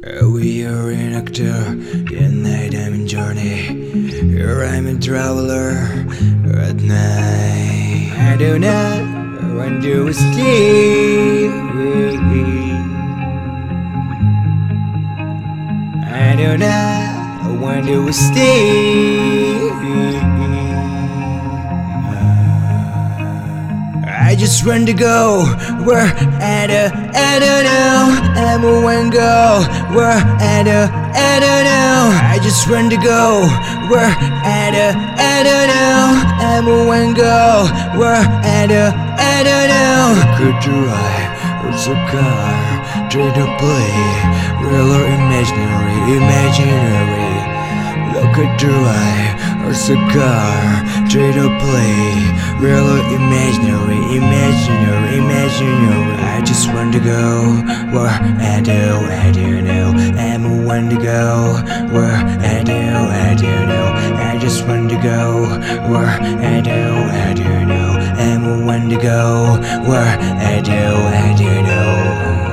We are an actor, in night I'm in journey. Here I'm a traveler at night. I do not want to stay. I do not want to stay. I just want to go where I don't know. I'm a one go where I don't know. I just want to go where I don't know. I'm a one go where I don't know. Could try it's a car, try to play, real or imaginary. Look at the eye, or a car, try to play, real or imaginary. I just want to go where I don't know. I'm one to go where I don't know. I just want to go where I don't know. I'm one to go where I don't know.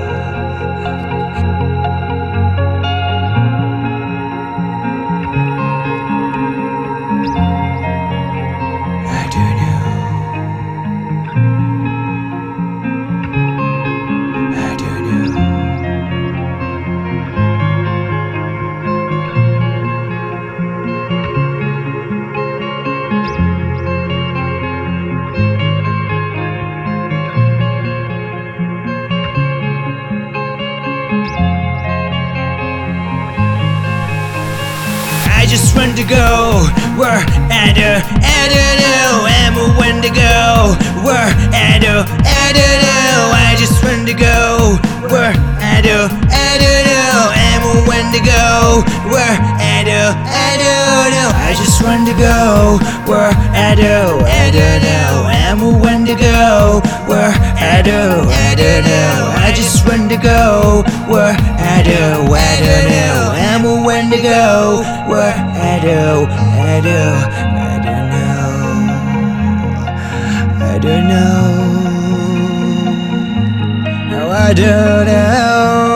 I just want to go where I don't know. I'm one to go where I don't know. I just want to go where I don't know. I'm one to go where I don't know. I just want to go where I don't know. I'm one to go where I don't know. I just want to go where I don't know. I'm one to go where I don't know. No, I don't know.